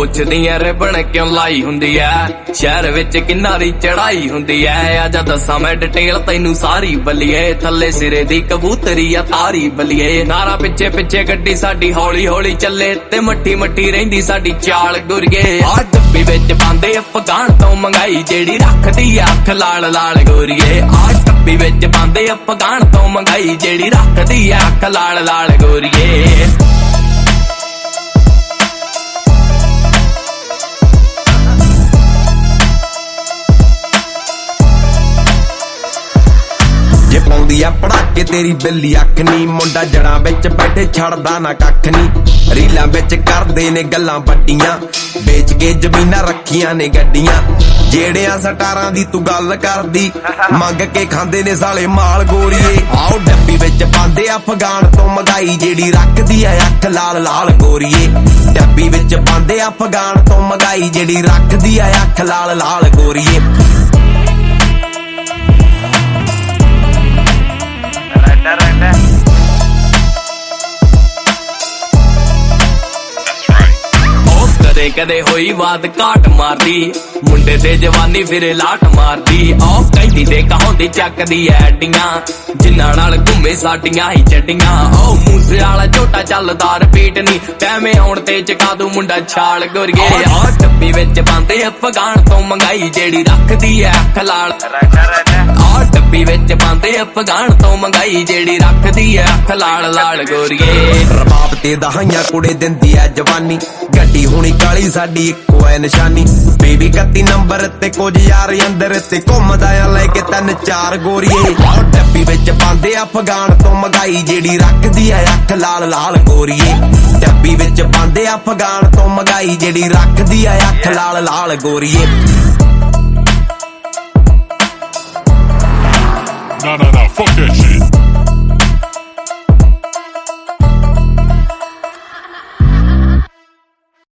ਪੁੱਛਦੀਆਂ ਰਿਬਣ ਕਿਉਂ ਲਾਈ ਹੁੰਦੀ ਐ ਸ਼ਹਿਰ ਵਿੱਚ ਕਿੰਨਾ ਦੀ ਚੜਾਈ ਹੁੰਦੀ ਐ ਆਜਾ ਦੱਸਾਂ ਮੈਂ ਡਿਟੇਲ ਤੈਨੂੰ ਸਾਰੀ ਬੱਲੀਏ ਥੱਲੇ ਸਿਰੇ ਦੀ ਕਬੂਤਰੀ ਆ ਤਾਰੀ ਬੱਲੀਏ ਨਾਰਾ ਪਿੱਛੇ ਪਿੱਛੇ ਗੱਡੀ ਸਾਡੀ ਹੌਲੀ ਹੌਲੀ ਚੱਲੇ ਤੇ ਮੱਠੀ ਮੱਠੀ ਰਹਿੰਦੀ ਸਾਡੀ ਚਾਲ ਗੁਰੀਏ ਆ ਡੱਬੀ ਵਿੱਚ ਪਾਉਂਦੇ ਅਫਗਾਨ ਤੋਂ ਮੰਗਾਈ ਜਿਹੜੀ ਰੱਖਦੀ ਆ ਅੱਖ ਲਾਲ ਲਾਲ ਗੋਰੀਏ ਆ ਡੱਬੀ ਵਿੱਚ ਪਾਉਂਦੇ ਅਫਗਾਨ ਤੋਂ ਮੰਗਾਈ ਜਿਹੜੀ ਰੱਖਦੀ ਆ ਅੱਖ ਲਾਲ ਲਾਲ ਗੋਰੀਏ ਜੇ ਪਾਉਂਦੀ ਆ ਪੜਾਕੇ ਤੇਰੀ ਬਿੱਲੀ ਅੱਖ ਨੀ ਮੁੰਡਾ ਜੜਾਂ ਵਿੱਚ ਬੈਠੇ ਛੱਡਦਾ ਨਾ ਕੱਖ ਨੀ ਰੀਲਾਂ ਵਿੱਚ ਕਰਦੇ ਨੇ ਗੱਲਾਂ ਵੱਡੀਆਂ ਵੇਚ ਕੇ ਜ਼ਮੀਨਾਂ ਰੱਖੀਆਂ ਨੇ ਗੱਡੀਆਂ ਜਿਹੜਿਆਂ ਸਟਾਰਾਂ ਦੀ ਤੂੰ ਗੱਲ ਕਰਦੀ ਮੰਗ ਕੇ ਖਾਂਦੇ ਨੇ ਸਾਲੇ ਮਾਲ ਗੋਰੀਏ ਆਓ ਡੱਬੀ ਵਿੱਚ ਪਾਉਂਦੇ ਅਫਗਾਨ ਤੋਂ ਮੰਗਾਈ ਜਿਹੜੀ ਰੱਖਦੀ ਆ ਅੱਖ ਲਾਲ ਲਾਲ ਗੋਰੀਏ ਡੱਬੀ ਵਿੱਚ ਪਾਉਂਦੇ ਅਫਗਾਨ ਤੋਂ ਮੰਗਾਈ ਜਿਹੜੀ ਰੱਖਦੀ ਆ ਅੱਖ ਲਾਲ ਲਾਲ ਗੋਰੀਏ ਕਦੇ ਕਦੇ ਹੋਈ ਬਾਤ ਘਾਟ ਮਾਰਦੀ ਮੁੰਡੇ ਤੇ ਜਵਾਨੀ ਫਿਰੇ ਲਾਟ ਮਾਰਦੀ ਉਹ ਕਹਿੰਦੀ ਤੇ ਕਹਾਉਂਦੀ ਚੱਕਦੀ ਐਡੀਆਂ ਜਿਨ੍ਹਾਂ ਨਾਲ ਘੁੰਮੇ ਸਾਡੀਆਂ ਹੀ ਚੱਡੀਆਂ ਉਹ ਮੂਸੇ ਵਾਲਾ ਝੋਟਾ ਚੱਲਦਾ ਰਿਪੀਟ ਨੀ ਟੈਵੇਂ ਆਉਣ ਤੇ ਚਕਾ ਦੂ ਮੁੰਡਾ ਛਾਲ ਗੁਰੀਏ ਆ ਡੱਬੀ ਵਿੱਚ ਪਾਉਂਦੇ ਅਫਗਾਨ ਤੋਂ ਮੰਗਾਈ ਜਿਹੜੀ ਰੱਖਦੀ ਐ ਅੱਖ ਲਾਲ ਆ ਡੱਬੀ ਵਿੱਚ ਪਾਉਂਦੇ ਅਫਗਾਨ ਤੋਂ ਮੰਗਾਈ ਜਿਹੜੀ ਰੱਖਦੀ ਐ ਅੱਖ ਲਾਲ ਲਾਲ ਗੋਰੀਏ ਰਬਾਬ ਤੇ ਦਹਾਈਆਂ ਕੁੜੇ ਦਿੰਦੀ ਐ ਜਵਾਨੀ ਗੱਡੀ ਹੁਣੀ ਕਾਲੀ ਸਾਡੀ ਇੱਕੋ ਐ ਨਿਸ਼ਾਨੀ ਬੇਬੀ 31 ਨੰਬਰ ਤੇ ਕੁਝ ਯਾਰ ਅੰਦਰ ਤੇ ਘੁੰਮਦਾ ਆ ਲੈ ਕੇ 3-4 ਗੋਰੀਏ ਆਹ ਡੱਬੀ ਵਿੱਚ ਪਾਉਂਦੇ ਅਫਗਾਨ ਤੋਂ ਮੰਗਾਈ ਜਿਹੜੀ ਰੱਖਦੀ ਐ ਅੱਖ ਲਾਲ ਲਾਲ ਗੋਰੀਏ ਡੱਬੀ ਵਿੱਚ ਪਾਉਂਦੇ ਅਫਗਾਨ ਤੋਂ ਮੰਗਾਈ ਜਿਹੜੀ ਰੱਖਦੀ ਐ ਅੱਖ ਲਾਲ ਲਾਲ ਗੋਰੀਏ Nah, fuck that shit.